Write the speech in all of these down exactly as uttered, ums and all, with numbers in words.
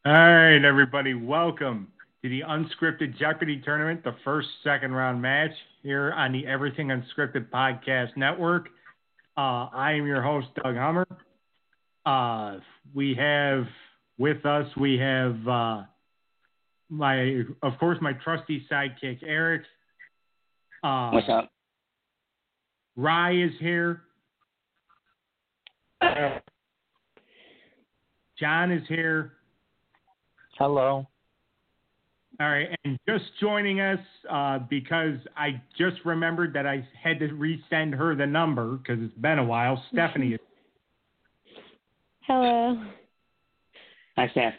All right, everybody, welcome to the Unscripted Jeopardy Tournament, the first second round match here on the Everything Unscripted Podcast Network. Uh, I am your host, Doug Hummer. Uh, we have with us, we have uh, my, of course, my trusty sidekick, Eric. Uh, What's up? Rye is here. John is here. Hello. All right, and just joining us uh, because I just remembered that I had to resend her the number because it's been a while. Stephanie is. Hello. Hi, Steph.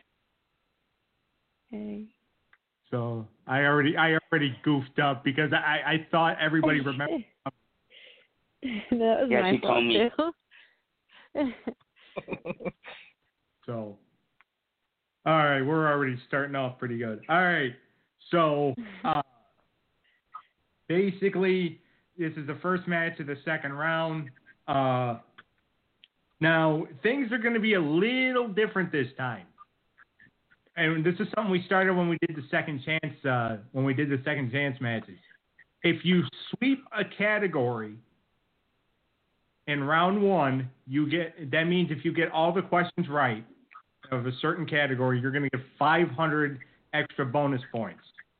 Hey. So I already I already goofed up because I, I thought everybody remembered. That was Yeah, my she fault told me. too. So, all right, we're already starting off pretty good. All right, so uh, basically, this is the first match of the second round. Uh, now, things are going to be a little different this time. And this is something we started when we did the second chance, uh, when we did the second chance matches. If you sweep a category in round one, you get, that means if you get all the questions right of a certain category, you're going to get five hundred extra bonus points.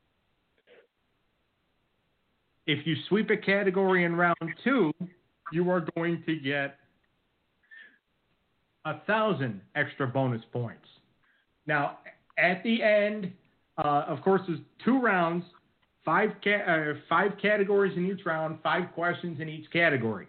If you sweep a category in round two, you are going to get a thousand extra bonus points. Now, at the end, uh, of course, there's two rounds, five ca- uh, five categories in each round, five questions in each category.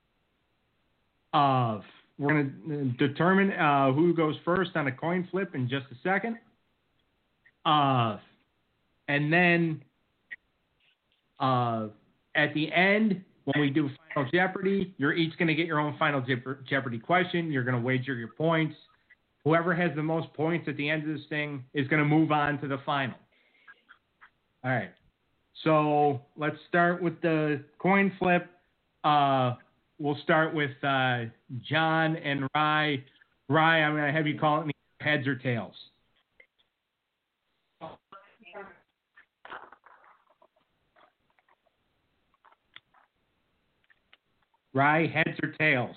Uh, we're going to determine uh, who goes first on a coin flip in just a second. Uh, and then uh, at the end, when we do Final Jeopardy, you're each going to get your own Final Jeopardy question. You're going to wager your points. Whoever has the most points at the end of this thing is going to move on to the final. All right. So let's start with the coin flip. Uh, we'll start with uh, John and Rye. Rye, I'm going to have you call it me heads or tails. Rye, heads or tails?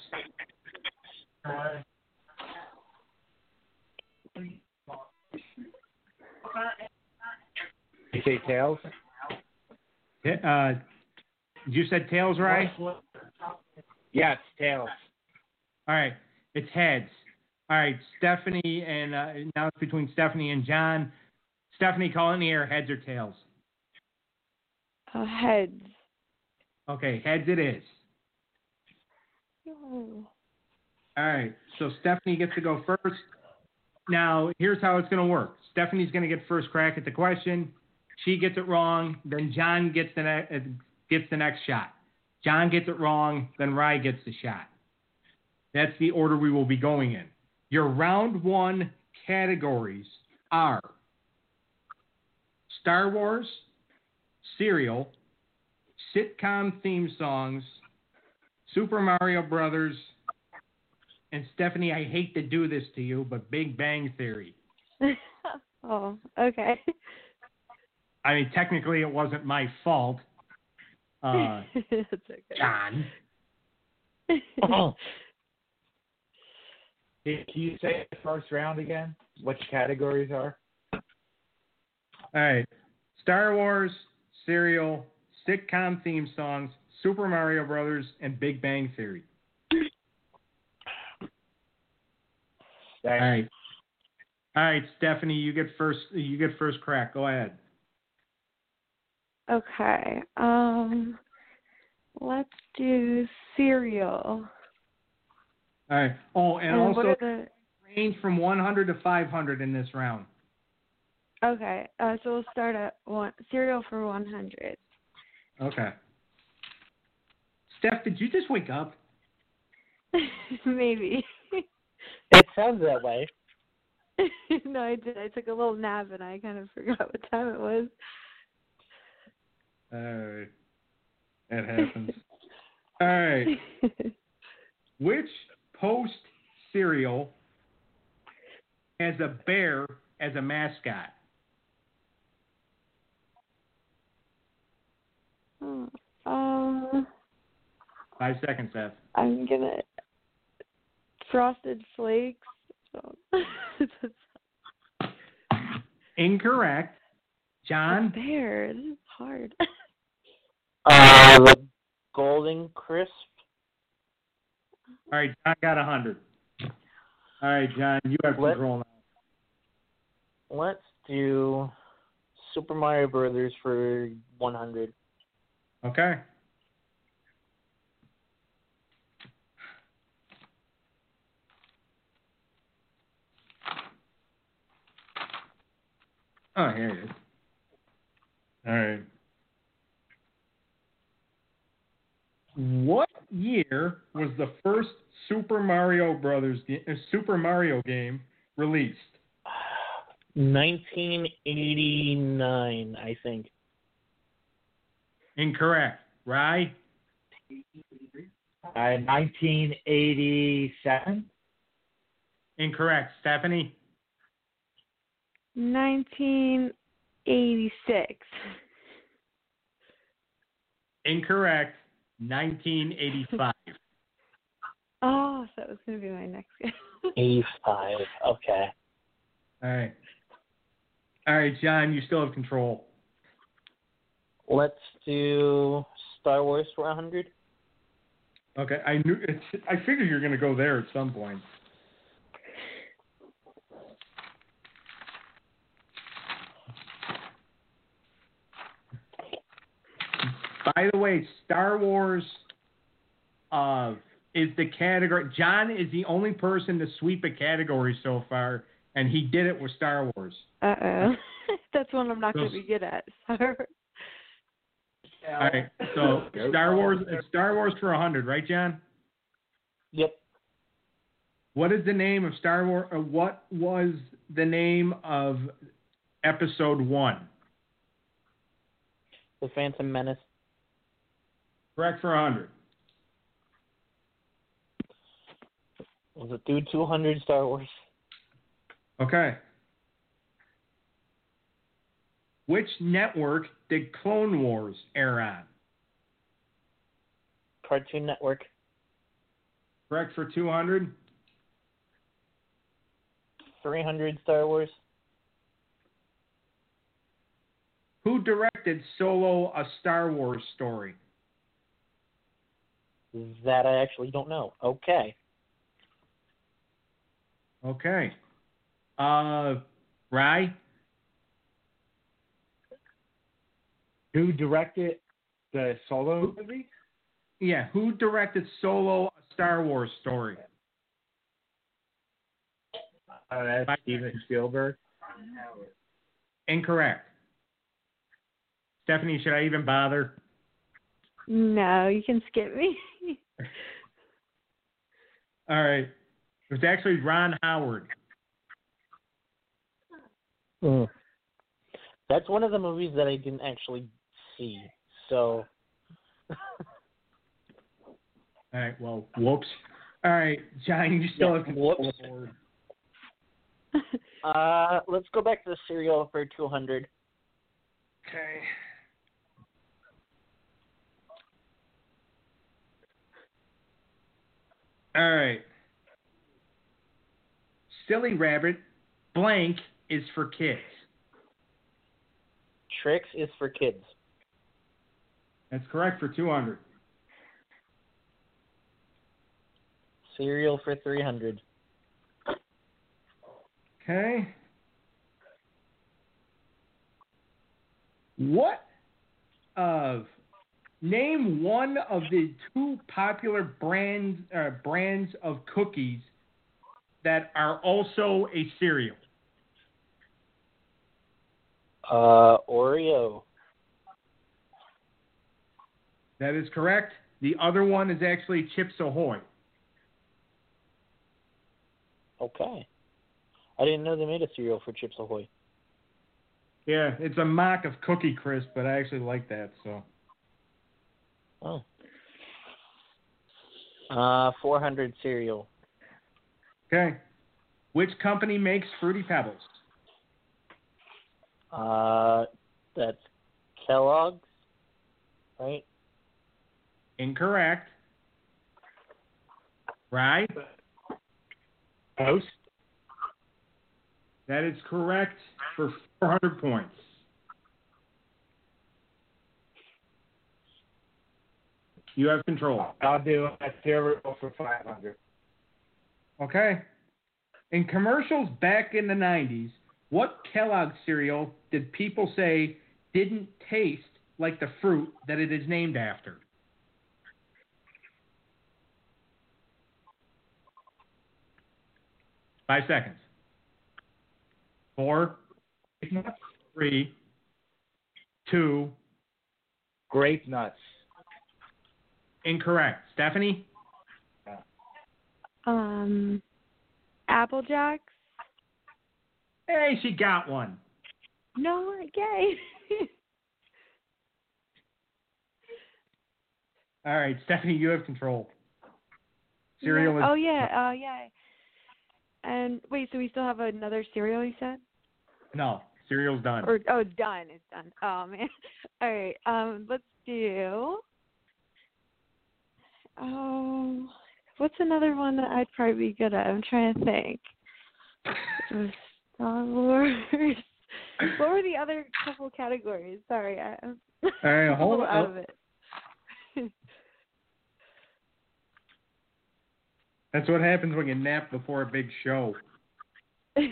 You say tails? Uh, you said tails, Rye? Yeah, it's tails. All right, it's heads. All right, Stephanie, and uh, now it's between Stephanie and John. Stephanie, call it in the air, heads or tails? Uh, heads. Okay, heads it is. Oh. All right, so Stephanie gets to go first. Now, here's how it's going to work. Stephanie's going to get first crack at the question. She gets it wrong, then John gets the, ne- uh, gets the next shot. John gets it wrong, then Rye gets the shot. That's the order we will be going in. Your round one categories are Star Wars, cereal, sitcom theme songs, Super Mario Brothers, and Stephanie, I hate to do this to you, but Big Bang Theory. Oh, okay. I mean, technically it wasn't my fault. Uh, That's okay. John. Oh. Can you say the first round again? Which categories are? All right. Star Wars, cereal, sitcom theme songs, Super Mario Brothers, and Big Bang Theory. All right. All right, Stephanie, you get first. You get first crack. Go ahead. Okay. Um, let's do cereal. All right. Oh, and, And also what are the? range from one hundred to five hundred in this round. Okay. Uh, so we'll start at one cereal for one hundred. Okay. Steph, did you just wake up? Maybe. It sounds that way. No, I did. I took a little nap and I kind of forgot what time it was. All right. That happens. All right. Which Post cereal has a bear as a mascot? Hmm. Um, Five seconds, Seth. I'm gonna Frosted Flakes. So. Incorrect. John? Bear. This is hard. Uh, the Golden Crisp. All right, John got one hundred. All right, John, you have Let- control now. Let's do Super Mario Brothers for one hundred. Okay. Oh, here it is. All right. What year was the first Super Mario Brothers ga- uh, Super Mario game released? nineteen eighty-nine, I think. Incorrect. Rye? Uh, nineteen eighty-seven. Incorrect. Stephanie? nineteen eighty-six. Incorrect. nineteen eighty-five. Oh, that was gonna be my next guess. eighty-five. Okay. All right. All right, John, you still have control. Let's do Star Wars for one hundred. Okay, I knew. It's, I figured you were going to go there at some point. By the way, Star Wars uh, is the category. John is the only person to sweep a category so far, and he did it with Star Wars. Uh oh. That's one I'm not So- gonna be good at. Sorry. All right, so Star Wars, it's Star Wars for one hundred, right, John? Yep. What is the name of Star Wars? Or what was the name of Episode One? The Phantom Menace. Correct for one hundred. Was it do two hundred Star Wars? Okay. Which network did Clone Wars air on? Cartoon Network. Correct for two hundred. three hundred Star Wars. Who directed Solo: A Star Wars Story? That I actually don't know. Okay. Okay. Uh, Rye? Who directed the Solo movie? Yeah, who directed Solo: A Star Wars Story? Uh, that's Bye. Steven Spielberg. Incorrect. Stephanie, should I even bother? No, you can skip me. All right. It was actually Ron Howard. Mm. That's one of the movies that I didn't actually see. So. All right, well, whoops. All right, John, you still Yeah, have control whoops. of the board. Uh, let's go back to the cereal for two hundred. Okay. All right. Silly Rabbit, blank is for kids. Tricks is for kids. That's correct for two hundred. Cereal for three hundred. Okay. What of name one of the two popular brands uh, brands of cookies that are also a cereal? Uh, Oreo. That is correct. The other one is actually Chips Ahoy. Okay. I didn't know they made a cereal for Chips Ahoy. Yeah, it's a mock of Cookie Crisp, but I actually like that. So Oh. Uh, four hundred cereal. okay. Which company makes Fruity Pebbles? Uh, that's Kellogg's, right? Incorrect. Right? Toast. That is correct for four hundred points. You have control. I'll do a cereal for five hundred. Okay. In commercials back in the nineties, what Kellogg cereal did people say didn't taste like the fruit that it is named after? Five seconds. Four, three, two. Grape nuts. Incorrect. Stephanie? Um, Apple Jacks. Hey, she got one. No, yay. All right, Stephanie, you have control. Cereal is Oh yeah, uh, yeah. And wait, so we still have another cereal? You said? no. Cereal's done. Or oh, done. It's done. Oh man. All right. Um, let's do. Oh, what's another one that I'd probably be good at? I'm trying to think. Star Wars. What were the other couple categories? Sorry, I, I'm All right, a hold little on. out of it. That's what happens when you nap before a big show. All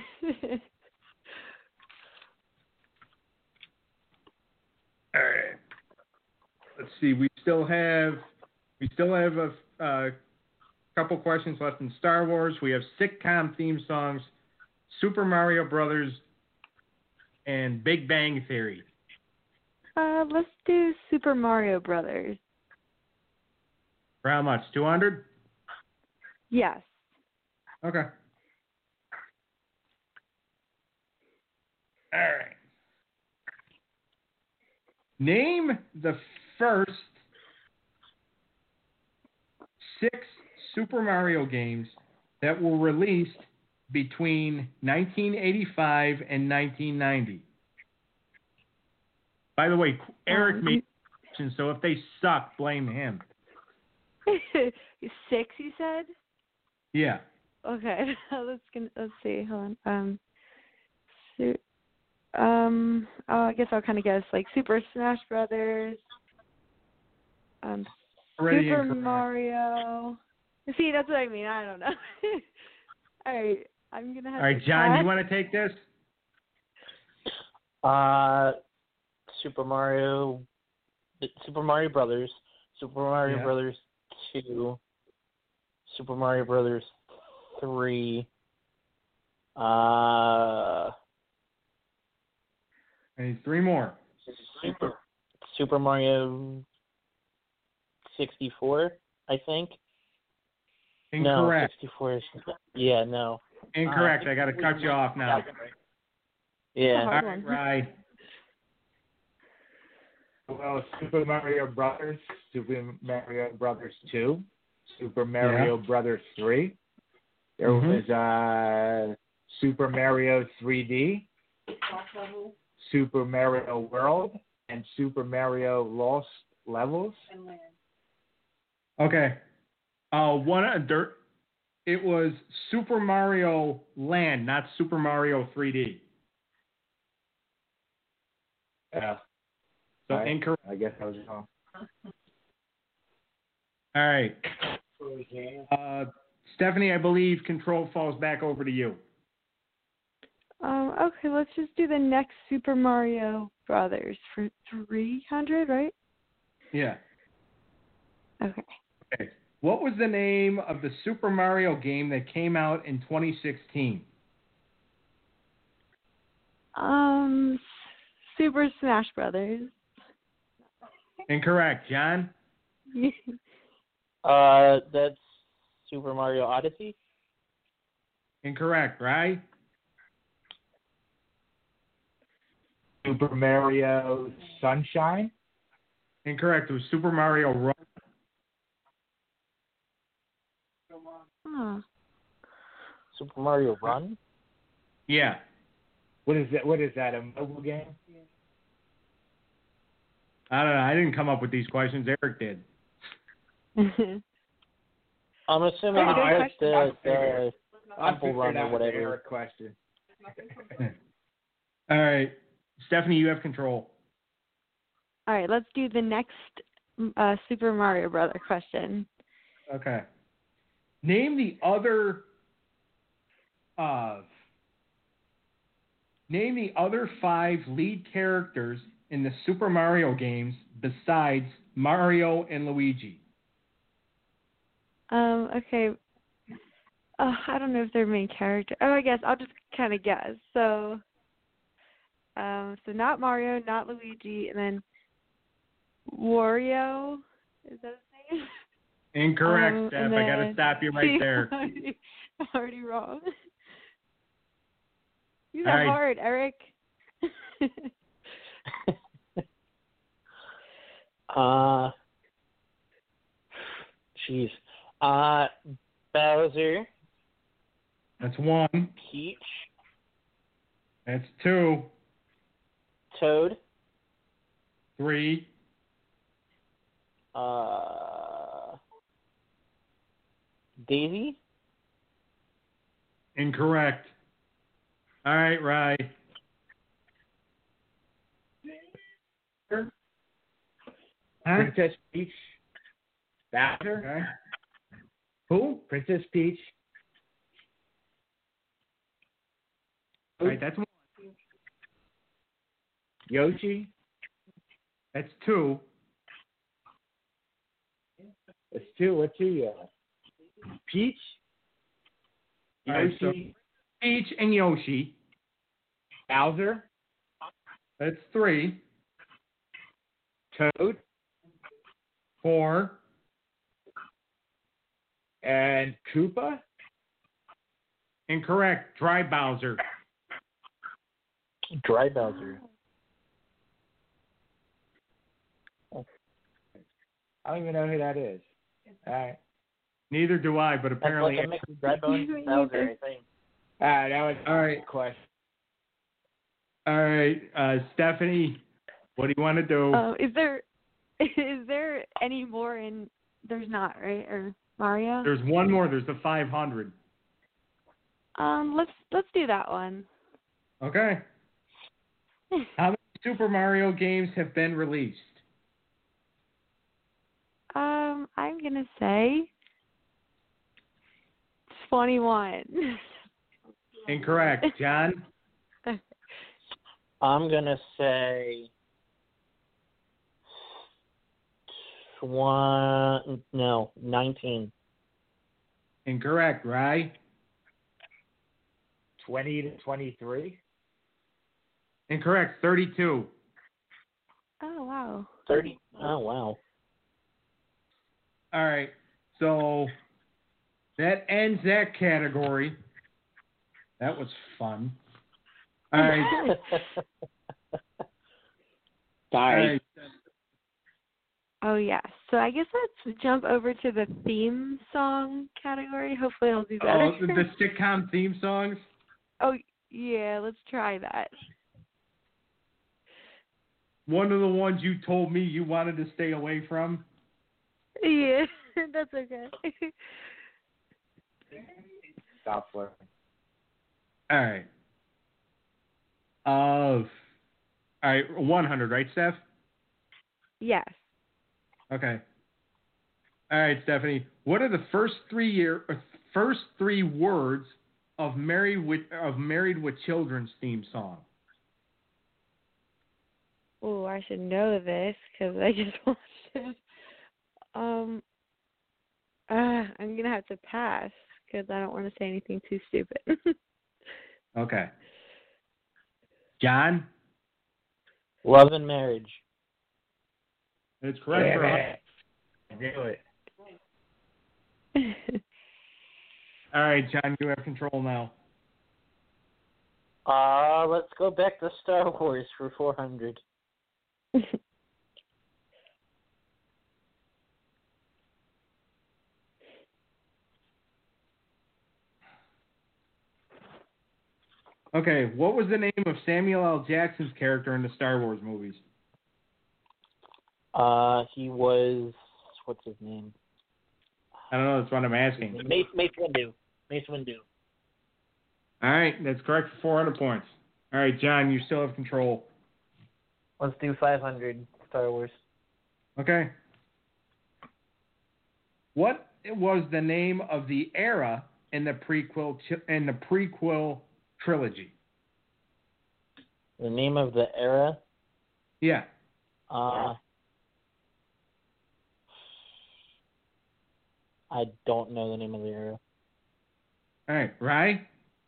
right. Let's see. We still have we still have a uh, couple questions left in Star Wars. We have sitcom theme songs, Super Mario Brothers, and Big Bang Theory. uh, let's do Super Mario Brothers. For how much? Two hundred. Yes. Okay. All right. Name the first six Super Mario games that were released between nineteen eighty-five and nineteen ninety. By the way, Eric Um, made questions, so if they suck, blame him. Six, you said? Yeah. Okay. let's let's see. Hold on. Um. Su- um. Oh, I guess I'll kind of guess like Super Smash Brothers. Um. Already Super incorrect. Mario. See, that's what I mean. I don't know. All right. I'm gonna have. All right, to John, pass. you want to take this? Uh, Super Mario, Super Mario Brothers, Super Mario Yeah. Brothers two, Super Mario Brothers three. Uh, I need three more. Super Super Mario sixty-four, I think. Incorrect. No, sixty-four is yeah, no. Incorrect. Uh, I got to cut you off now. Yeah. All Hard right, one. Rye. Well, Super Mario Brothers, Super Mario Brothers two, Super Mario Brothers three. There Mhm. was uh, Super Mario three D, Super Mario World, and Super Mario Lost Levels. Okay. Uh, one uh, dirt. It was Super Mario Land, not Super Mario three D. Yeah. So I, incorrect. I guess I was wrong. All right. Uh, Stephanie, I believe control falls back over to you. Um. Okay. Let's just do the next Super Mario Brothers for three hundred, right? Yeah. Okay. Okay. What was the name of the Super Mario game that came out in twenty sixteen? Um. Super Smash Brothers. Incorrect. John? Uh, that's Super Mario Odyssey. Incorrect, right? Super Mario Sunshine. Incorrect. It was Super Mario Run. Huh. Super Mario Run. Yeah. What is that? What is that? A mobile game? I don't know. I didn't come up with these questions. Eric did. I'm assuming Oh, I- it's like the, the I'll Temple figure Run it or out. whatever. Eric question. All right, Stephanie, you have control. All right, let's do the next uh, Super Mario Brother question. Okay. Name the other. Uh, name the other five lead characters in the Super Mario games besides Mario and Luigi. Um, okay. Uh, I don't know if they're main character. Oh, I guess I'll just kind of guess. So, um, so not Mario, not Luigi, and then Wario. Is that his name? Incorrect, Um, Steph. and I gotta then- stop you right there. I'm already wrong. You're All not right. hard, Eric. Uh, jeez. Uh, Bowser, That's one. Peach, That's two. Toad, Three. uh, Daisy, Incorrect. All right, Rye. Huh? Princess Peach. Bowser. Okay. Who? Princess Peach. All right, that's one. Yoshi. That's two. That's two. What's he? Uh, Peach. All right, so- Yoshi. Peach and Yoshi. Bowser. That's three. Toad. Four. And Koopa. Incorrect. Dry Bowser. Dry Bowser. I don't even know who that is. All right. Neither do I, but That's apparently. like a mix of Dry Bones and Bowser, I think. Ah, that was All right. question. All right, uh, Stephanie, what do you want to do? Um, is there is there any more in? There's not, right? Or Mario? There's one more. There's the five hundred. Um, let's let's do that one. Okay. How many Super Mario games have been released? Um, I'm gonna say twenty-one. Incorrect. John? I'm gonna say twenty. No, nineteen. Incorrect, right? Twenty to twenty-three. Incorrect. thirty-two. Oh wow. Thirty. Oh wow. All right. So that ends that category. That was fun. All right. All Sorry. right. Oh yeah. So I guess let's jump over to the theme song category. Hopefully I'll do better. Oh, the, the sitcom theme songs? Oh yeah, let's try that. One of the ones you told me you wanted to stay away from? Yeah, that's okay. Stop flirting. All right. Uh, all right, one hundred, right, Steph? Yes. Okay. All right, Stephanie. What are the first three year uh, first three words of Married with of Married with Children's theme song? Oh, I should know this because I just watched it. Um, uh, I'm gonna have to pass because I don't want to say anything too stupid. Okay. John? Love and Marriage. That's correct. for a hun- I knew it. All right, John, you have control now. Uh, let's go back to Star Wars for four hundred. Okay, what was the name of Samuel L. Jackson's character in the Star Wars movies? Uh, he was what's his name? I don't know. That's what I'm asking. Mace Mace Windu. Mace Windu. All right, that's correct for four hundred points. All right, John, you still have control. Let's do five hundred Star Wars. Okay. What was the name of the era in the prequel in the prequel trilogy? The name of the era? Yeah. Uh, I don't know the name of the era. All right, Rye?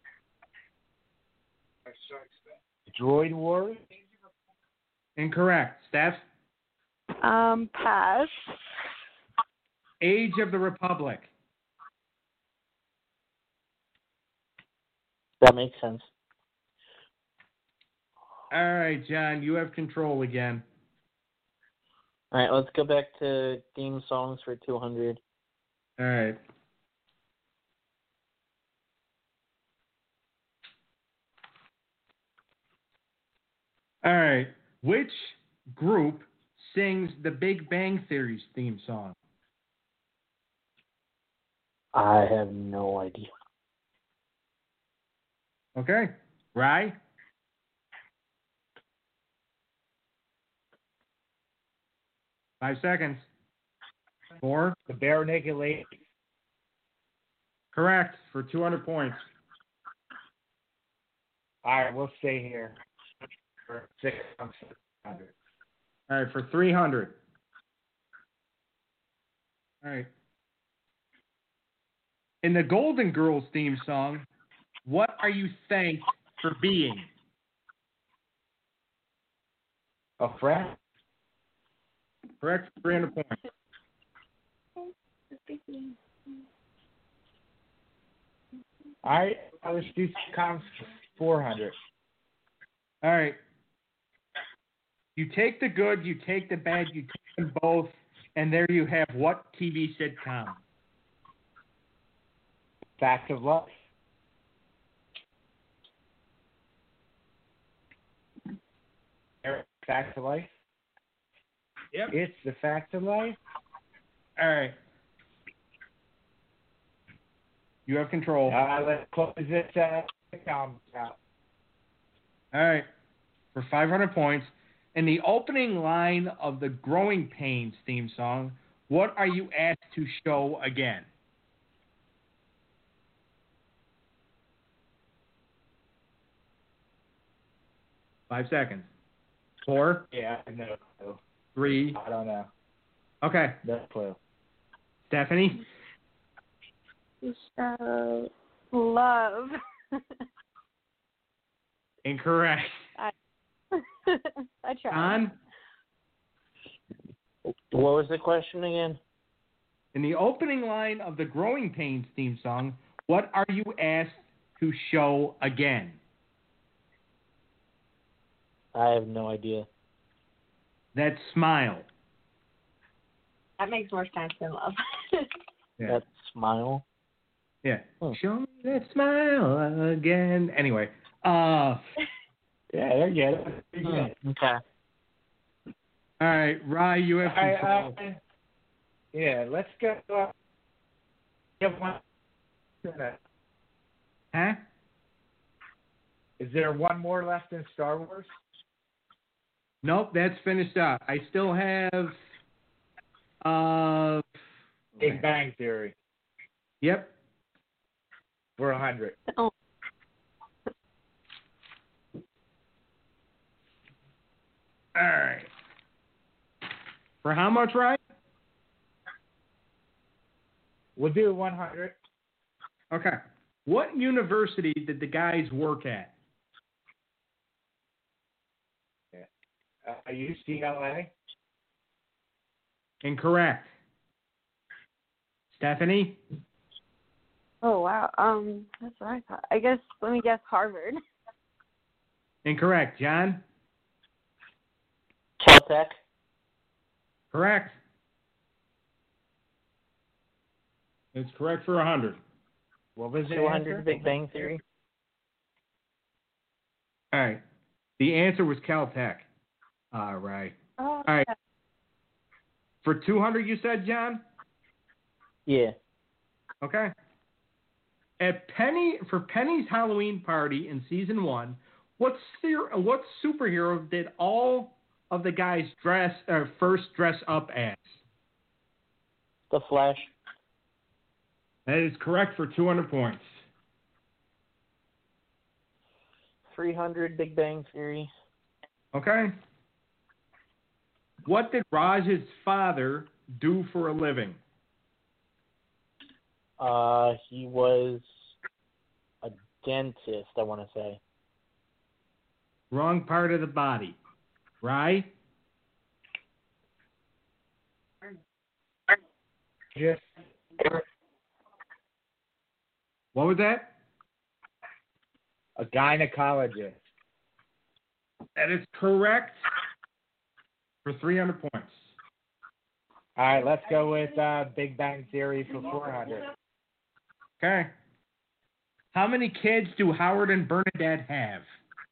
Droid Wars? Incorrect. Steph? Um, pass. Age of the Republic. That makes sense. All right, John, you have control again. All right, let's go back to theme songs for two hundred. All right. All right. Which group sings the Big Bang Theory's theme song? I have no idea. Okay. Rye? Five seconds. Four. The Bare Naked Ladies. Correct for two hundred points. All right, we'll stay here for six hundred. All right, for three hundred. All right. In the Golden Girls theme song, what are you thanked for being? A friend? Correct for three hundred points. All right, let's do comms four hundred. All right. You take the good, you take the bad, you take them both, and there you have what T V sitcom? Fact of Life. Fact of Life? Yep. It's the Fact of Life? All right. You have control. Uh, let's close this uh, comms out. All right. For five hundred points, in the opening line of the Growing Pains theme song, what are you asked to show again? Five seconds. Four, Yeah, no clue. three. I don't know. Okay. No clue. Stephanie? Uh, love. Incorrect. I, I tried. John? What was the question again? In the opening line of the Growing Pains theme song, what are you asked to show again? I have no idea. That smile. That makes more sense than love. Yeah. That smile. Yeah. Hmm. Show me that smile again. Anyway. Uh, Yeah, there you go. Pretty good. Hmm, okay. all right, Rye, you have I, control. uh, yeah, let's go. Uh, you have one. Huh? Is there one more left in Star Wars? Nope, that's finished up. I still have. Uh. Big Bang Theory Yep. for a hundred. Oh, All right. For how much, Rye? We'll do one hundred. Okay. What university did the guys work at? Uh, U C L A. Incorrect. Stephanie? oh wow. Um, that's what I thought. I guess let me guess Harvard. Incorrect. John? Caltech. Correct. It's correct for one hundred. What was it? two hundred Big Bang Theory. All right. The answer was Caltech. All right. Oh, All right. For two hundred, you said, John? Yeah. Okay. At Penny for Penny's Halloween party in season one, what ser- what superhero did all of the guys dress uh, first dress up as? The Flash. That is correct for two hundred points. three hundred Big Bang Theory. Okay. What did Raj's father do for a living? Uh, he was a dentist, I want to say. Wrong part of the body. Right? Just What was that? a gynecologist. That is correct for three hundred points. All right, let's go with uh, Big Bang Theory for four hundred. Okay. How many kids do Howard and Bernadette have?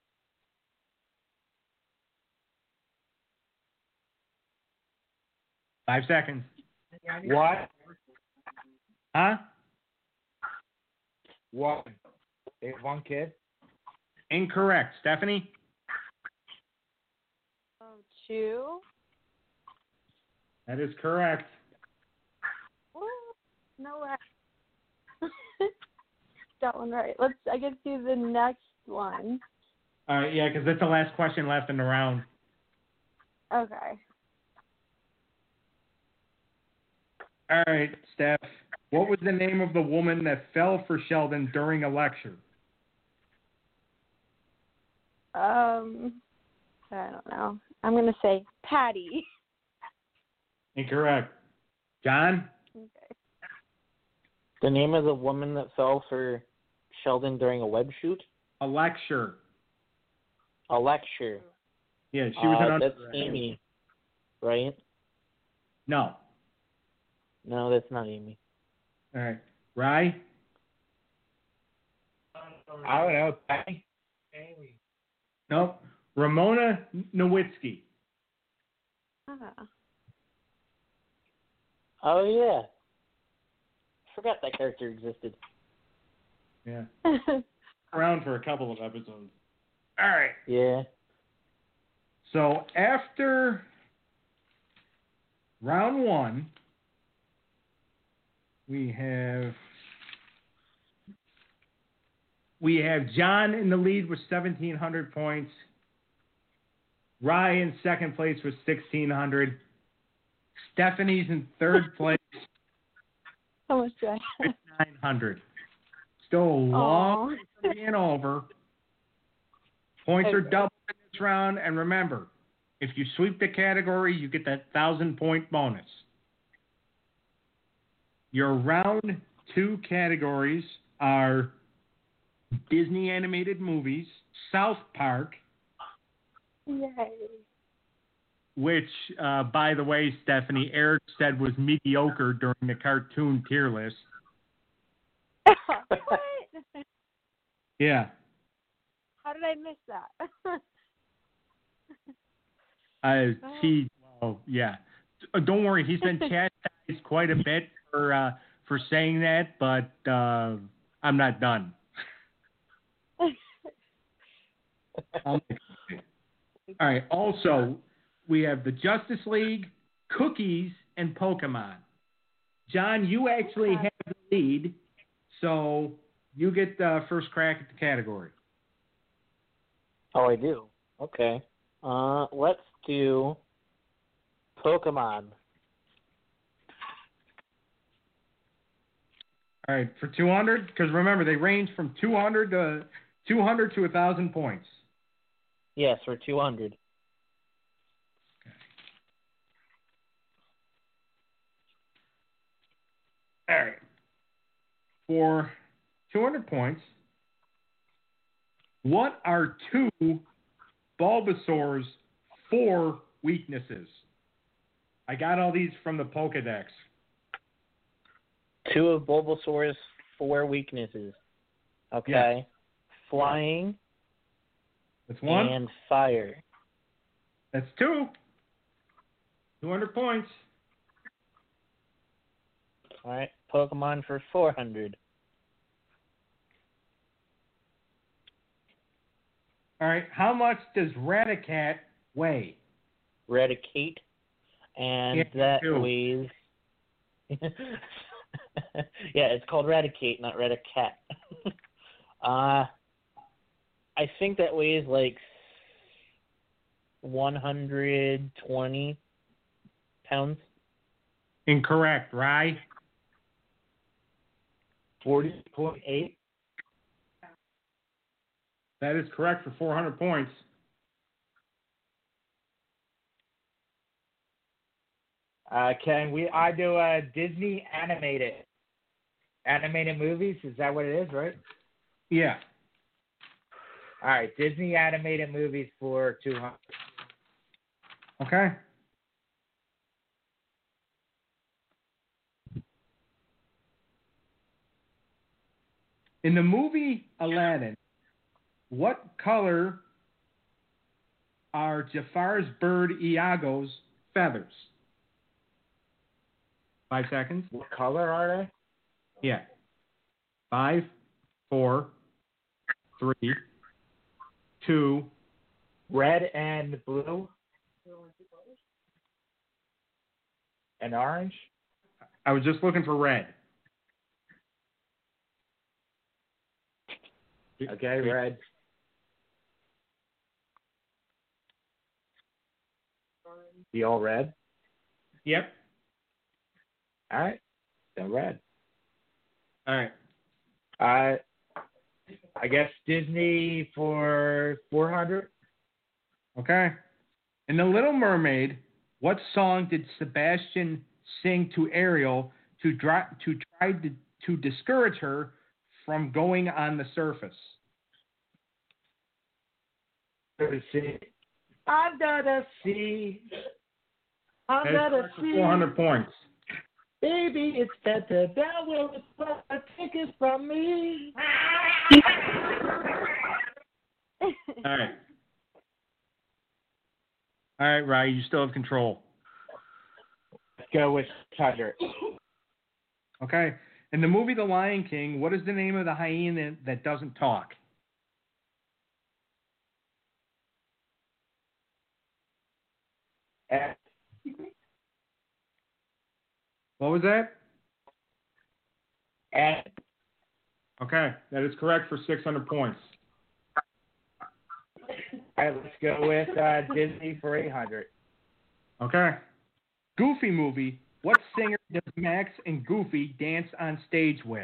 Five seconds. What? Huh? One. They have one kid? Incorrect. Stephanie? oh, two. That is correct. What? No way. Got one right. Let's, I guess, do the next one. All right, yeah, because that's the last question left in the round. Okay. All right, Steph. What was the name of the woman that fell for Sheldon during a lecture? Um, I don't know. I'm gonna say Patty. Incorrect. John? Okay. The name of the woman that fell for Sheldon during a web shoot? A lecture. A lecture. Yeah, she was uh, an That's undergrad. Amy, right? No. No, that's not Amy. All right. Rye? I don't know. Penny? Nope. Ramona Nowitzki. Ah. Oh, yeah. Forgot that character existed. Yeah. Around for a couple of episodes. All right. Yeah. So after round one, we have we have John in the lead with seventeen hundred points. Rye in second place with sixteen hundred. Stephanie's in third place How much do I with have? nine hundred. Still a long way from being over. Points are Okay. double in this round, and remember, if you sweep the category, you get that thousand point bonus. Your round two categories are Disney animated movies, South Park, Yay. which, uh, by the way, Stephanie, Eric said was mediocre during the cartoon tier list. What? Yeah. How did I miss that? Uh, he, well, yeah. Uh, Don't worry, he's been chastised quite a bit for uh, for saying that, but uh, I'm not done. All right. Also, we have the Justice League, Cookies, and Pokemon. John, you actually have the lead, so you get the first crack at the category. Oh, I do. Okay. Uh, let's do Pokemon. All right, for two hundred, because remember, they range from two hundred to two hundred to one thousand points. Yes, for two hundred. All right. For two hundred points, what are two Bulbasaur's four weaknesses? I got all these from the Pokedex. Two of Bulbasaur's four weaknesses. Okay. Yeah. Flying, That's one. And fire. That's two. two hundred points. All right. Pokemon for four hundred. All right. How much does Ratacat weigh? Raticate. And Yeah, that two. weighs... yeah, it's called Raticate, not Ratacat. uh, I think that weighs like one hundred twenty pounds. Incorrect, right? forty point eight. That is correct for four hundred points. Uh, can we? I do a Disney animated animated movies. Is that what it is, right? Yeah. All right, Disney animated movies for two hundred. Okay. In the movie Aladdin, what color are Jafar's bird Iago's feathers? Five seconds. What color are they? Yeah. Five, four, three, two. Red and blue. And orange. I was just looking for red. Okay, red. The all red. Yep. All right, the red. All right. Uh, I guess Disney for four hundred. Okay. In The Little Mermaid, what song did Sebastian sing to Ariel to, dry, to try to, to discourage her from going on the surface? Under the sea. Under That is the correct for sea. four hundred points. Baby, it's better that will take it from me. All right. All right, Rye, you still have control. Let's go with six hundred. Okay. In the movie The Lion King, what is the name of the hyena that doesn't talk? And What was that? And Okay, that is correct for six hundred points. all right, let's go with uh, Disney for eight hundred. Okay. Goofy movie. What singer does Max and Goofy dance on stage with?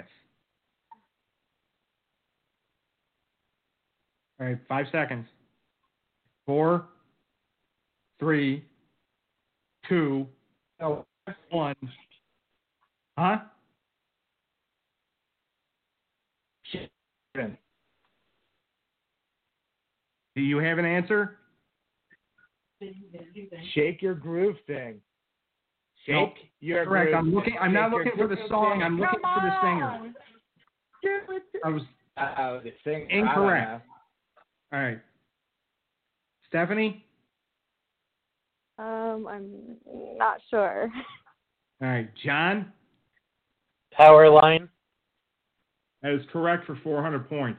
All right, five seconds. Four, three, two, No, one. Huh? Sharon. Do you have an answer? Shake your groove thing. Shake Nope. your Correct. groove. I'm looking. I'm not Shake your looking for the groove song. thing. I'm looking Come for the singer. on. Do it. I was Uh-oh, the singer. Incorrect. all right. Stephanie. Um, I'm not sure. All right, John. Power line. That is correct for four hundred points.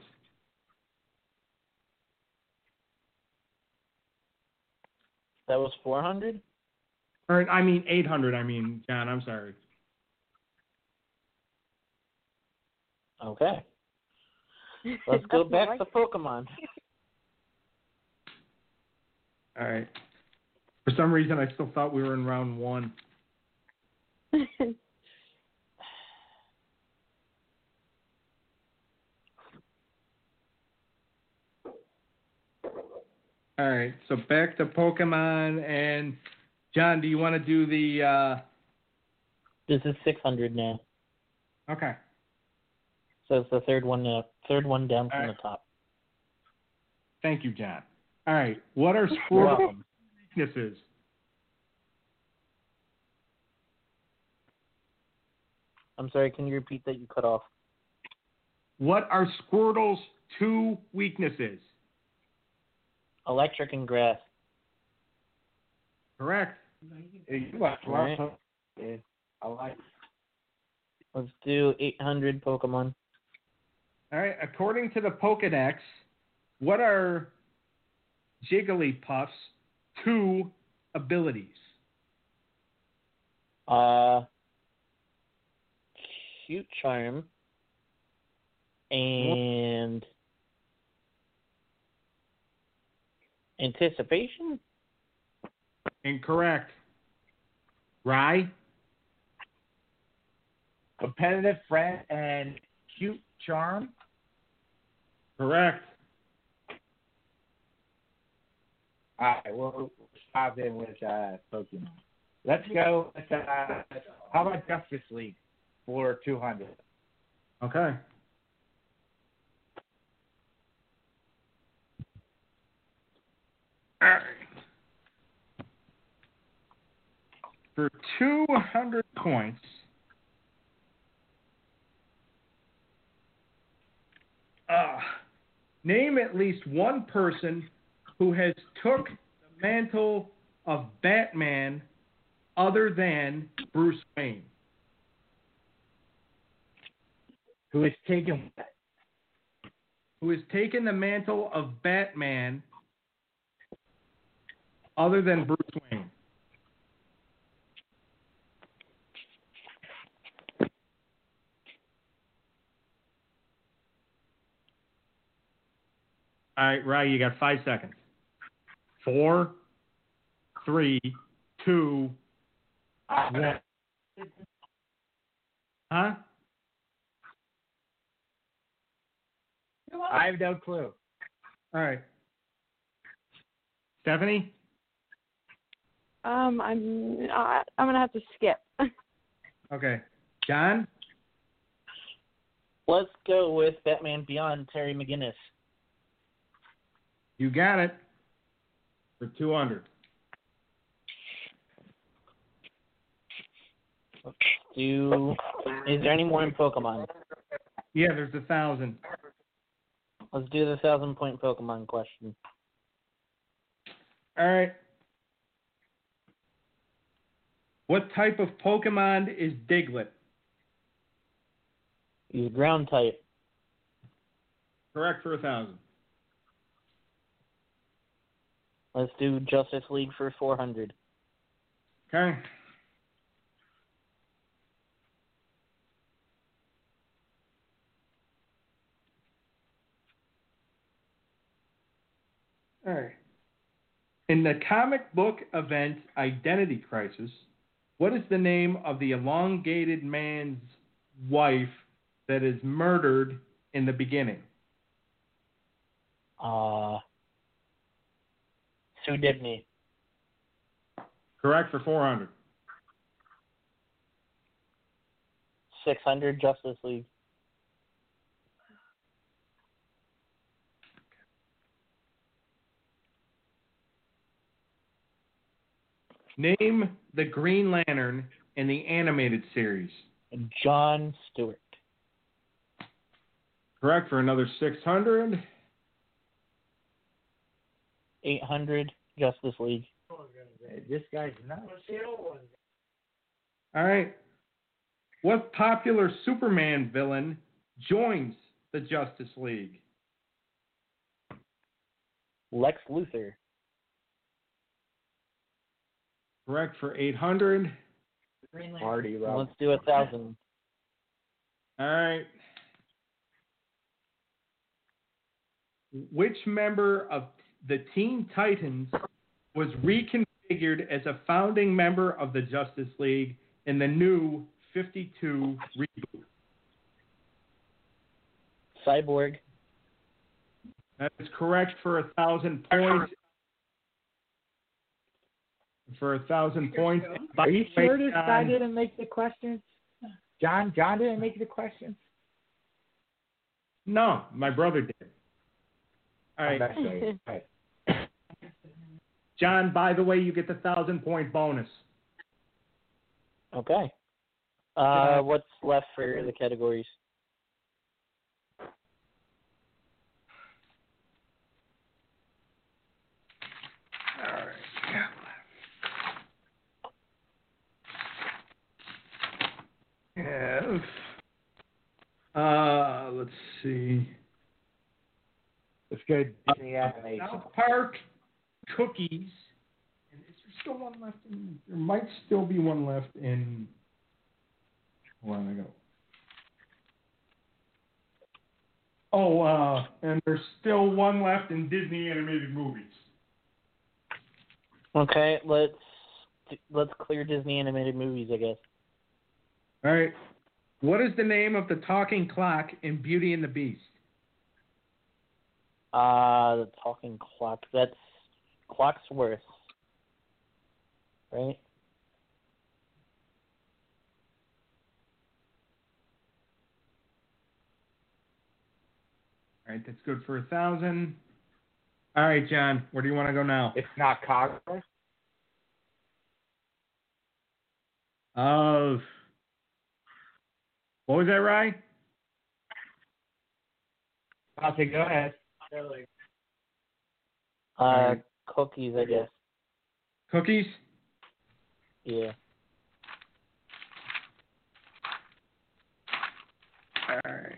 That was four hundred? Or I mean eight hundred. I mean, John. I'm sorry. Okay. Let's go That's back like- to Pokemon. All right. For some reason, I still thought we were in round one. All right. So back to Pokemon. And John, do you want to do the? Uh... This is six hundred now. Okay. So it's the third one, uh, third one down from All right. the top. Thank you, John. All right. What are You're Squirtle's welcome. weaknesses? I'm sorry, can you repeat that? You cut off. What are Squirtle's two weaknesses? Electric and grass. Correct. You got All right. yeah, I like it. Let's do eight hundred Pokemon. All right. According to the Pokedex, what are Jigglypuff's two abilities? Uh, Cute Charm and Anticipation? Incorrect. Rye? Competitive friend and cute charm. Correct. All right, we'll, we'll stop in with uh, Pokemon. Let's go with, uh, how about Justice League for two hundred? Okay. All right. For two hundred points, uh, name at least one person who has took the mantle of Batman other than Bruce Wayne. Who is taking Who has taken the mantle of Batman other than Bruce Wayne? All right, Ray, you got five seconds. Four, three, two, one. Huh? I have no clue. All right. Stephanie? Um, I'm uh, I'm gonna have to skip. Okay. John? Let's go with Batman Beyond, Terry McGinnis. You got it. For two hundred. Let's do. Is there any more in Pokemon? Yeah, there's a thousand. Let's do the thousand point Pokemon question. All right. What type of Pokemon is Diglett? He's ground type. Correct for a thousand. Let's do Justice League for four hundred. Okay. All right. In the comic book event Identity Crisis, what is the name of the elongated man's wife that is murdered in the beginning? Uh, Sue Dibney. Correct for four hundred. six hundred Justice League. Name the Green Lantern in the animated series. John Stewart. Correct for another six hundred. eight hundred Justice League. Hey, this guy's nuts. All right. What popular Superman villain joins the Justice League? Lex Luthor. Correct for eight hundred. Party Rob. Let's do a thousand. All right. Which member of the Teen Titans was reconfigured as a founding member of the Justice League in the new fifty-two reboot? Cyborg. That is correct for a thousand points. For a thousand points. Are you sure this guy John, didn't make the questions? John, John didn't make the questions? No, my brother did. All right. Oh, that's right. All right. John, by the way, you get the thousand point bonus. Okay. Uh, what's left for the categories? have. Uh, let's see. Let's go Disney animation. South Park cookies. And is there still one left in? There might still be one left in. Hold on, I go. Oh, uh, and there's still one left in Disney animated movies. Okay, let's let's clear Disney animated movies, I guess. All right. What is the name of the talking clock in Beauty and the Beast? Uh, the talking clock. That's Clocksworth, right? All right, that's good for a thousand. All right, John, where do you want to go now? It's not Cogsworth. Of what was that, Ryan? I'll say go ahead. Uh, Alright. cookies, I guess. Cookies? Yeah. All right.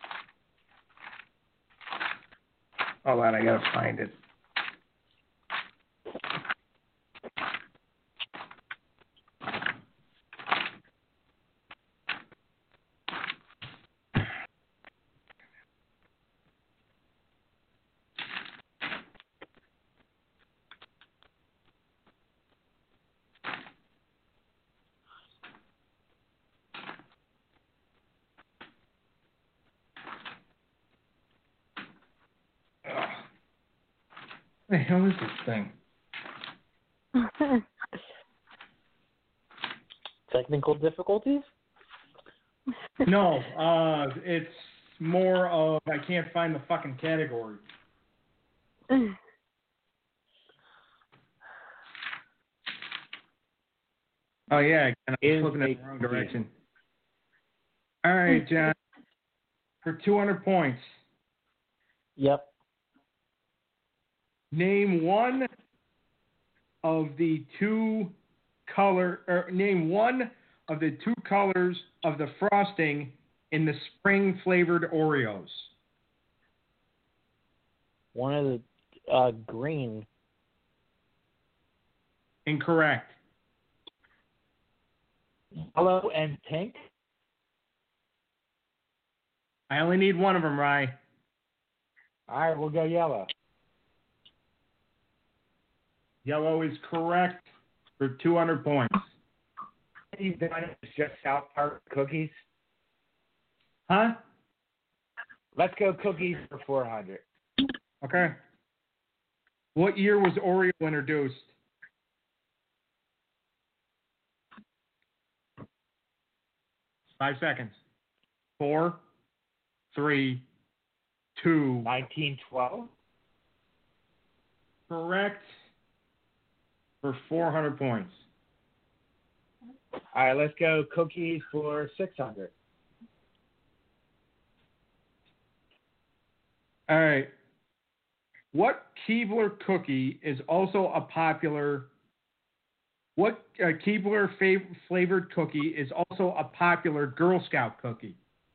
Hold on, I gotta find it. What the hell is this thing? Technical difficulties? No, uh, it's more of I can't find the fucking category. Oh yeah, I'm Is flipping it a the wrong cookie. direction. All right, John. For two hundred points, Yep. name one of the two color, or name one of the two colors of the frosting in the spring flavored Oreos. One of the uh, green. Incorrect. Yellow and pink. I only need one of them, Rye. All right, we'll go yellow. Yellow is correct for two hundred points. You've done it. It's just South Park cookies. Huh? Let's go cookies for four hundred. Okay. What year was Oreo introduced? Five seconds. Four, three, two. nineteen twelve. Correct for four hundred points. All right, let's go cookies for six hundred. All right. What Keebler cookie is also a popular? What uh, Keebler fav- flavored cookie is also a popular Girl Scout cookie?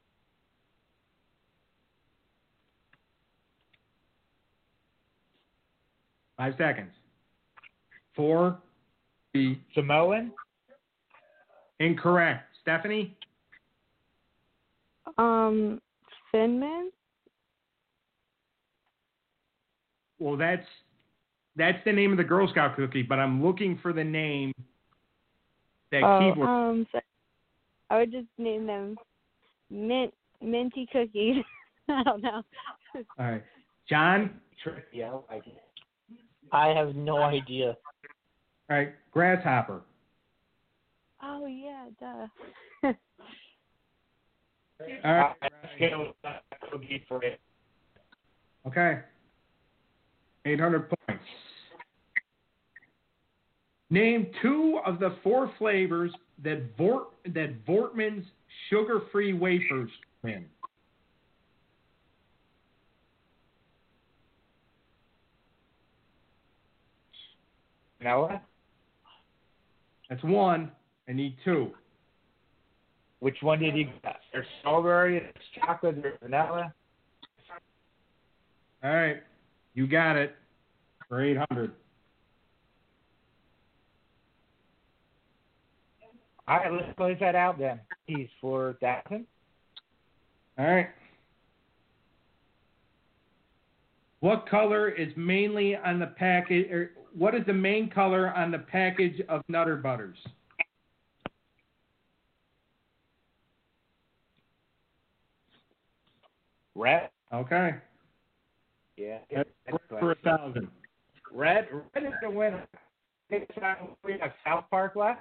Five seconds. Four, three. Samoan. Incorrect. Stephanie? um, Thin Mint? Well, that's that's the name of the Girl Scout cookie, but I'm looking for the name that Oh, Keebler. um, so I would just name them mint minty cookies. I don't know. All right. John? Tricky. I like it. I have no idea. All right. Grasshopper. Oh yeah, duh. All right. Let's go with that cookie for it. Okay. eight hundred points. Name two of the four flavors that Vort that Vortman's sugar-free wafers come in. Vanilla. That's one. I need two. Which one did you get? There's strawberry, there's chocolate, there's vanilla. All right. You got it for eight hundred. All right, let's close that out then. He's four thousand. All right. What color is mainly on the package, or what is the main color on the package of Nutter Butters? Red. Okay. Yeah. That's for a thousand. Red. Red is the winner. We have South Park left.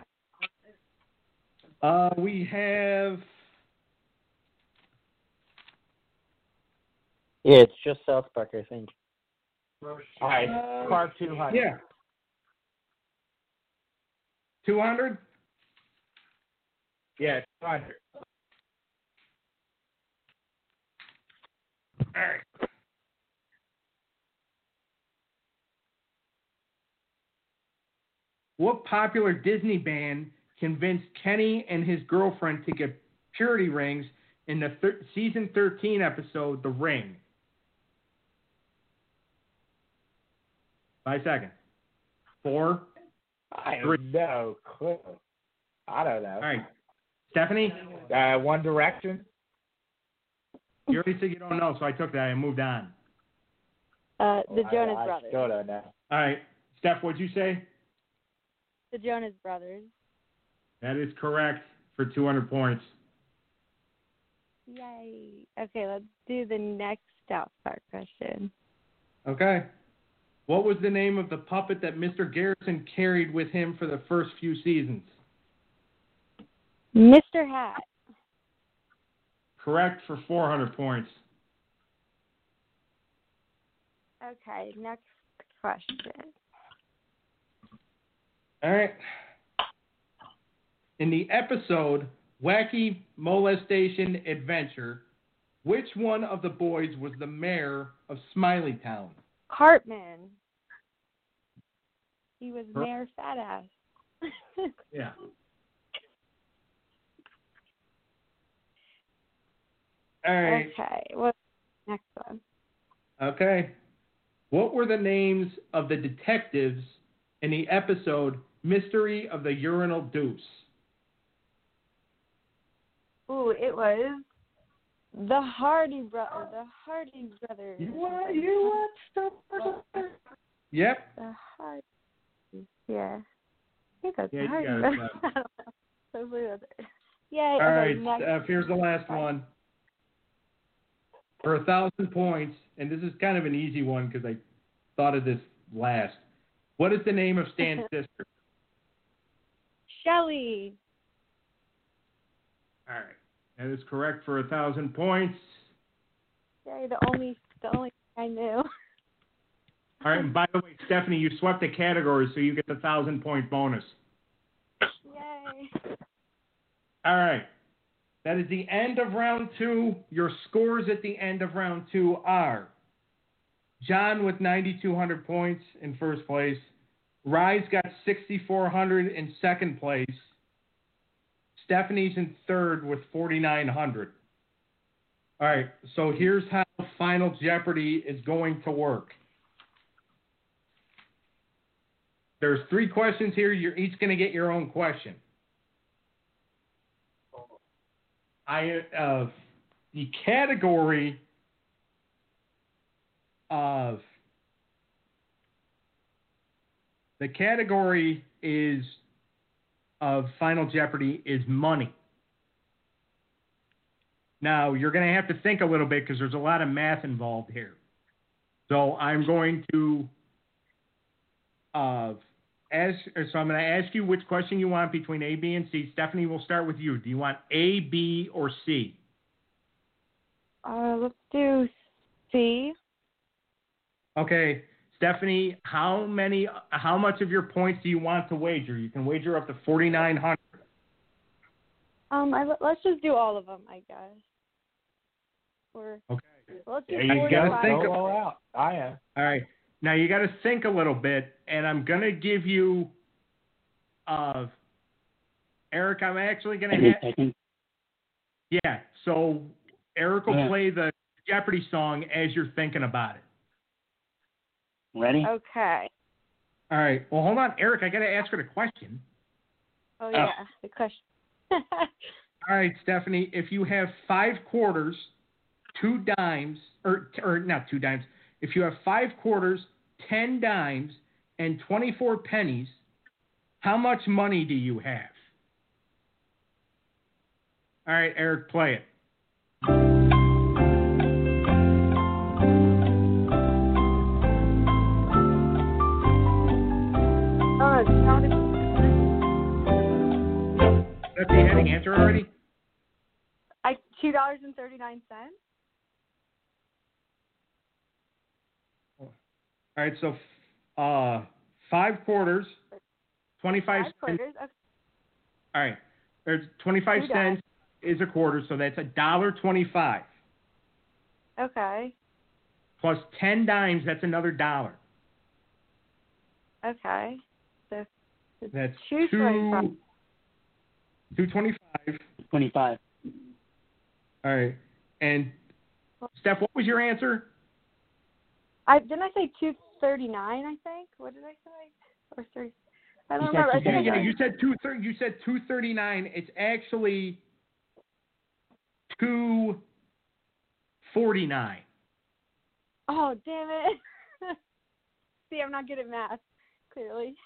Uh, we have. Yeah, it's just South Park, I think. All right. Uh, Park two hundred. Yeah. Two hundred. Yeah, two hundred. All right. What popular Disney band convinced Kenny and his girlfriend to get purity rings in the thir- season thirteen episode, The Ring? Five seconds. Four. I Three. have no clue. I don't know. All right. Stephanie, Uh, One Direction. you already said you don't know, so I took that and moved on. Uh, the I- Jonas I, Brothers. still don't know. All right. Steph, what'd you say? The Jonas Brothers. That is correct for two hundred points. Yay. Okay, let's do the next South Park question. Okay. What was the name of the puppet that Mister Garrison carried with him for the first few seasons? Mister Hat. Correct for four hundred points. Okay, next question. All right. In the episode Wacky Molestation Adventure, which one of the boys was the mayor of Smiley Town? Cartman. He was Her- Mayor Fat Ass. Yeah. All right. Okay, what's next one? Okay. What were the names of the detectives in the episode Mystery of the Urinal Deuce? Ooh, it was the Hardy Brothers. The Hardy Brothers. You want, you want stuff? Yep. The Hardy. Yeah. I think that's Yeah, the you Hardy got it, Brothers. Steph. I don't know. Hopefully that's it. Yay. All okay, right, next. Steph, here's the last one. For a thousand points, and this is kind of an easy one because I thought of this last. What is the name of Stan's sister? Shelly. All right, that is correct for a thousand points. Yay, the only the only thing I knew. All right, and by the way, Stephanie, you swept the category, so you get the thousand point bonus. Yay. All right, that is the end of round two. Your scores at the end of round two are John with ninety-two hundred points in first place. Rise got sixty-four hundred in second place. Stephanie's in third with forty-nine hundred. All right, so here's how Final Jeopardy is going to work. There's three questions here. You're each going to get your own question. I uh, the category of the category is of Final Jeopardy is money. Now you're going to have to think a little bit because there's a lot of math involved here. So I'm going to uh, ask. So I'm going to ask you which question you want between A, B, and C. Stephanie, we'll start with you. Do you want A, B, or C? Uh, let's do C. Okay, Stephanie, how many? How much of your points do you want to wager? You can wager up to forty-nine hundred. Um, I, let's just do all of them, I guess. Or Okay. let's do There you gotta go. think Go of- all out. I am. All right. Now you got to think a little bit, and I'm gonna give you. Uh, Eric, I'm actually gonna. Ha- Yeah. So Eric will Yeah. play the Jeopardy song as you're thinking about it. Ready? Okay. All right. Well, hold on, Eric. I got to ask her the question. Oh yeah, the question. All right, Stephanie. If you have five quarters, two dimes, or or not two dimes. If you have five quarters, ten dimes, and twenty-four pennies, how much money do you have? All right, Eric, play it. Oh, it sounded. That's the heading answer already? I two dollars and thirty nine cents. All right, so uh, five quarters, twenty-five Five cents. quarters. Okay. All right, there's twenty-five Two dollars. cents is a quarter, so that's a dollar twenty-five. Okay. Plus ten dimes, that's another dollar. Okay. So it's That's two two. twenty-five. Two twenty-five. twenty-five. All right, and Steph, what was your answer? I didn't I say two thirty nine? I think. What did I say? Or thirty? I don't You said remember. I Yeah, think I yeah, said- you said two thirty. You said two thirty nine. It's actually two forty nine. Oh damn it! See, I'm not good at math. Clearly.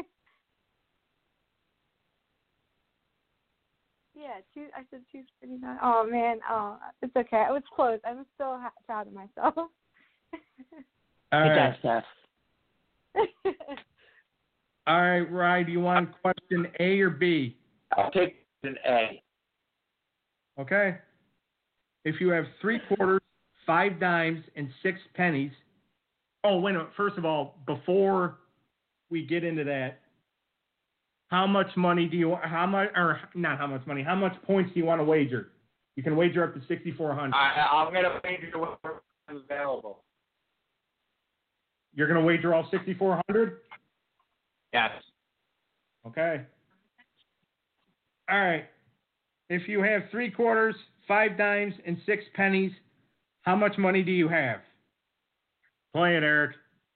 Yeah, two. I said two thirty nine. Oh man, oh, it's okay. It was close. I'm still ha- proud of myself. All Good right, job, Steph. all right, Rye. Do you want question A or B? I'll take an A. Okay. If you have three quarters, five dimes, and six pennies. Oh, wait a minute. First of all, before we get into that, how much money do you? How much, or not how much money? How much points do you want to wager? You can wager up to sixty-four hundred. I, I'm gonna wager whatever is available. You're going to wager all sixty-four hundred? Yes. Okay. All right. If you have three quarters, five dimes, and six pennies, how much money do you have? Play it, Eric.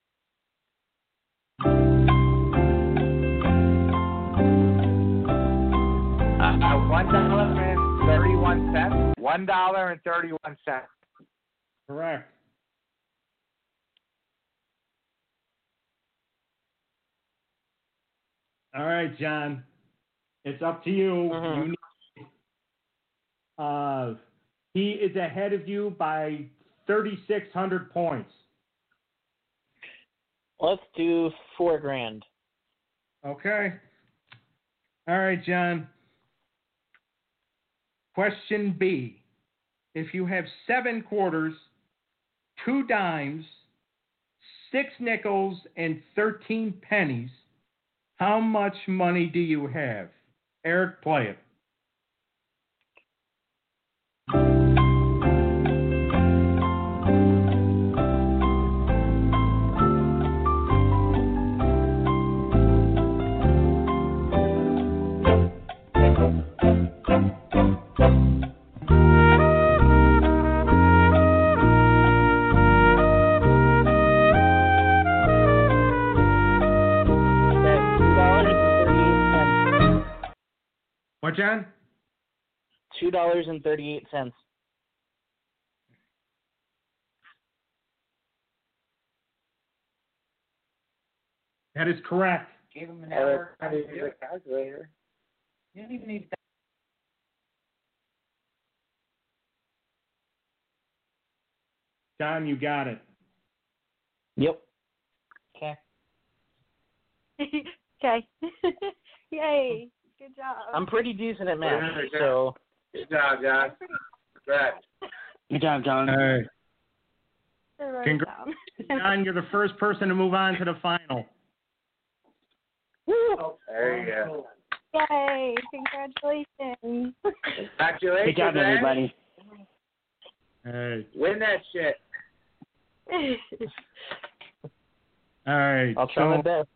Uh, one dollar and thirty-one cents. One dollar and thirty-one cents. Correct. All right, John. It's up to you. Mhm. You need, uh, he is ahead of you by thirty-six hundred points. Let's do four grand. Okay. All right, John. Question B. If you have seven quarters, two dimes, six nickels, and thirteen pennies, how much money do you have? Eric, play it. That's two dollars and thirty-eight cents. What, John? Two dollars and thirty-eight cents. That is correct. Give him an hour. hour. I use a calculator. You don't even need. John, you got it. Yep. Okay. Okay. Yay. Good job. I'm pretty decent at math, Yeah, yeah. so Good job, John. Correct. Good job, John. All right. I wrote it Congrats. down. John, you're the first person to move on to the final. There you go. Yay. Congratulations. Congratulations, Good job, man. everybody. All right. Win that shit. All right. I'll try my So best.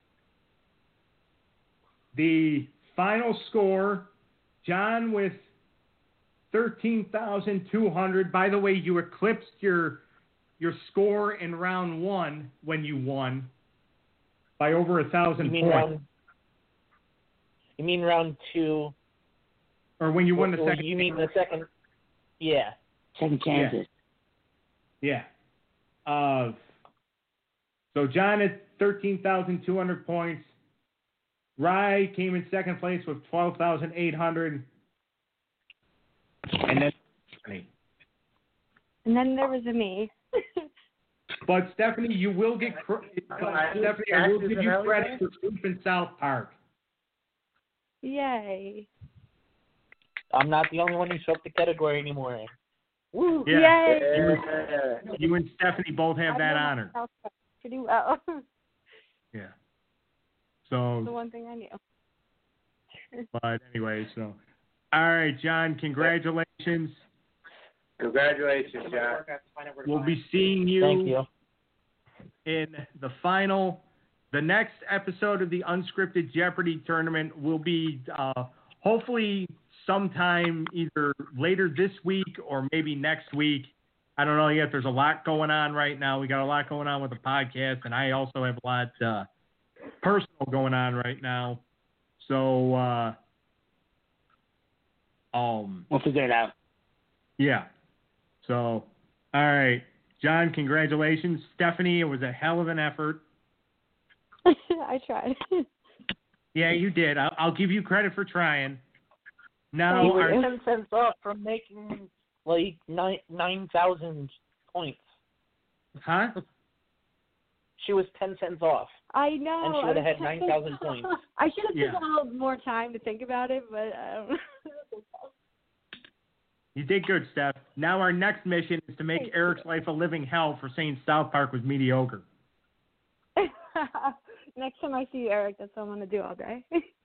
the final score, John with thirteen thousand two hundred. By the way, you eclipsed your your score in round one when you won by over a thousand You mean points. round? You mean round two? Or when you won the Well, second. You mean the second? Yeah. Second chances. Yeah. Uh, so John at thirteen thousand two hundred points. Rye came in second place with twelve thousand eight hundred. And then Stephanie. And then there was a me. But Stephanie, you will get cr- Stephanie, I will give you credit for keeping South Park. Yay. I'm not the only one who swept the category anymore. Woo! Yeah. Yay. You, you and Stephanie both have I that know honor. myself pretty well. Yeah. the So, one thing I knew. but anyway, so. All right, John, congratulations. Congratulations, John. We'll be seeing you, Thank you. in the final. The next episode of the Unscripted Jeopardy tournament will be uh, hopefully sometime either later this week or maybe next week. I don't know yet. There's a lot going on right now. We got a lot going on with the podcast, and I also have a lot uh, personal going on right now. So, uh, um, We'll figure it out. yeah. So, all right. John, congratulations. Stephanie, it was a hell of an effort. I tried. Yeah, you did. I'll, I'll give you credit for trying. Now, Thank You were you. our, ten cents off from making like nine nine thousand points. huh? She was ten cents off. I know. And she would've I had was nine thousand points. I should have Yeah. taken a little more time to think about it, but I don't know. You did good, Steph. Now our next mission is to make Thank Eric's life a living hell for saying South Park was mediocre. Next time I see Eric, that's what I'm going to do all day.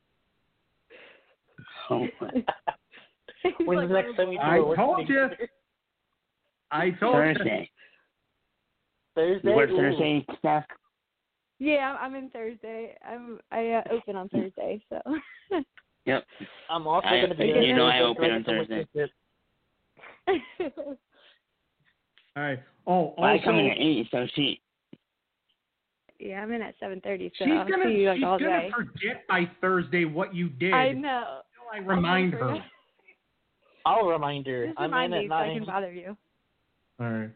Oh, He's When's like, the next time you do I a work told you. together? I told you. Thursday. Thursday. You work Ooh. Thursday, Steph? Yeah, I'm in Thursday. I'm I uh, open on Thursday, so. Yep. I'm also I- going to be you there. know I so open try on to come with Thursday. this. All right. Oh, Well, I come in also, at eight, so she. Yeah, I'm in at seven thirty, so she's I'll gonna see you like she's all gonna day. forget by Thursday what you did. I know. Until I remind I'll her. forget. I'll remind her. Just I'm remind in me at so I nine. can bother you. All right.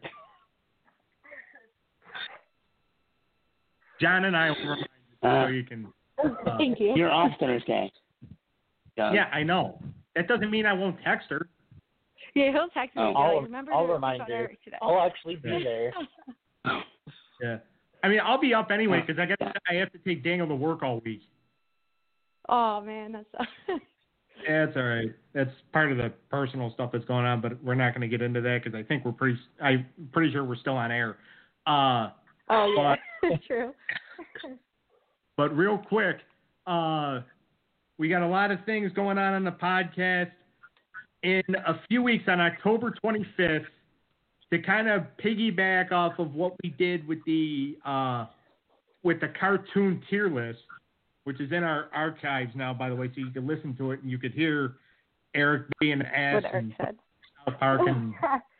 John and I will remind you Uh, so you can. Uh, Thank you. You're off Thursday. So, yeah, I know. That doesn't mean I won't text her. Yeah, he'll text me. Oh. and be like, I'll, Remember I'll to remind pick on her. Eric today. I'll actually be there. Yeah. I mean, I'll be up anyway because I got I have to take Daniel to work all week. Oh man, that's. Yeah, it's all right. That's part of the personal stuff that's going on, but we're not going to get into that because I think we're pretty. I'm pretty sure we're still on air. Uh, Oh yeah, true. but real quick, uh, we got a lot of things going on on the podcast. In a few weeks, on October twenty-fifth, to kind of piggyback off of what we did with the uh, with the cartoon tier list, which is in our archives now, by the way, so you can listen to it and you could hear Eric being asked What Eric and said. South Park and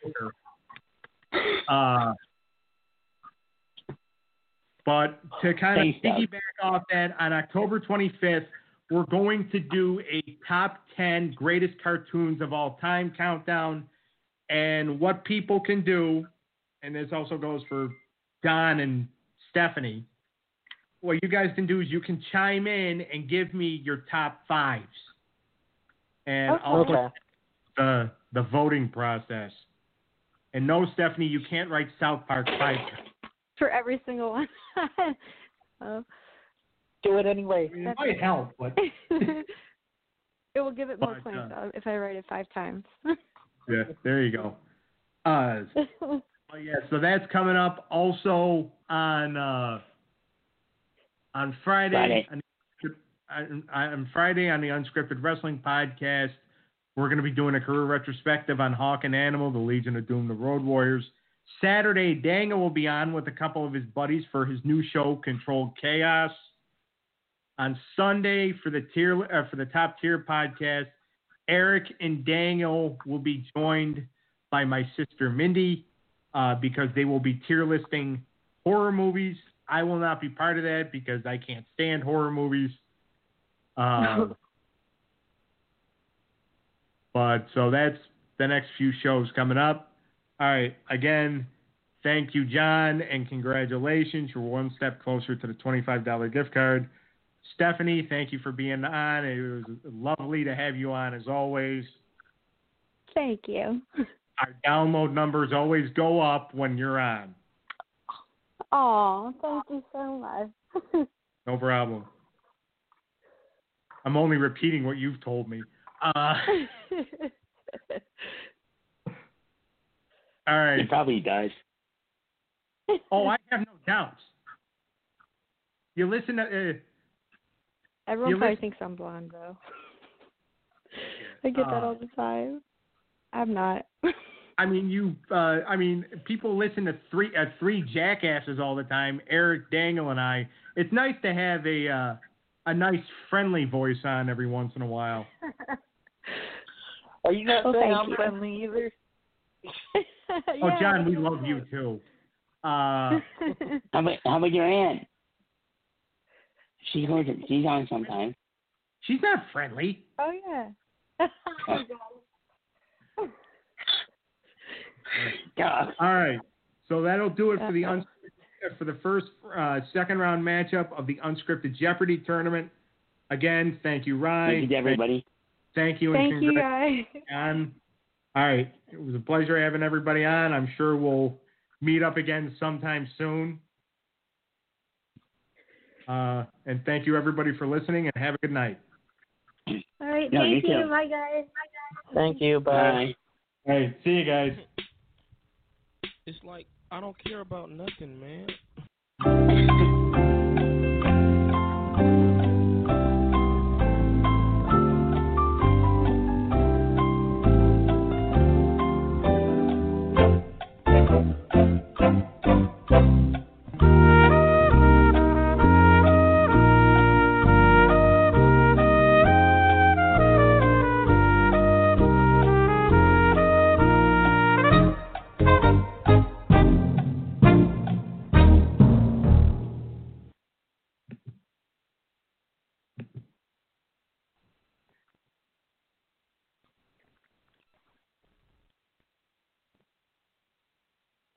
uh, but to kind of Thanks, Doug. piggyback off that, on October twenty-fifth, we're going to do a top ten greatest cartoons of all time countdown. And what people can do, and this also goes for Don and Stephanie, what you guys can do is you can chime in and give me your top fives. And I'll Okay. Okay. the the voting process. And no, Stephanie, you can't write South Park five. For every single one. oh. Do it anyway. It might help, but It will give it more But, points uh, uh, if I write it five times. yeah, there you go. Uh, well, yeah, so that's coming up also on uh, on Friday. Friday. On, on, on Friday on the Unscripted Wrestling Podcast, we're going to be doing a career retrospective on Hawk and Animal, the Legion of Doom, the Road Warriors. Saturday, Danga will be on with a couple of his buddies for his new show, Controlled Chaos. On Sunday for the tier uh, for the top tier podcast, Eric and Daniel will be joined by my sister Mindy uh, because they will be tier listing horror movies. I will not be part of that because I can't stand horror movies. Uh, but so that's the next few shows coming up. All right. Again, thank you, John, and congratulations. You're one step closer to the twenty-five dollars gift card. Stephanie, thank you for being on. It was lovely to have you on as always. Thank you. Our download numbers always go up when you're on. Oh, thank you so much. No problem. I'm only repeating what you've told me. Uh, all right. He probably does. Oh, I have no doubts. You listen to... Uh, Everyone you probably listen, thinks I'm blonde, though. I get that uh, all the time. I'm not. I mean, you. Uh, I mean, people listen to three uh, three jackasses all the time. Eric, Daniel, and I. It's nice to have a uh, a nice, friendly voice on every once in a while. Are you not Well, saying thank I'm you. friendly either? Oh, Yeah, John, we you're love you right. too. Uh, How about how about your aunt? She goes. She's on sometimes. she's not friendly. Oh, yeah. Yeah. All right, so that'll do it for the uns- for the first uh, second round matchup of the Unscripted Jeopardy tournament. Again, thank you, Rye. Thank you to everybody. Thank you, and Thank you, congrats guys. on. All right, it was a pleasure having everybody on. I'm sure we'll meet up again sometime soon. Uh, and thank you, everybody, for listening, and have a good night. All right, No, you thank you. too. Bye, guys. Bye, guys. Thank you. Bye. Bye. All right, see you guys. It's like I don't care about nothing, man.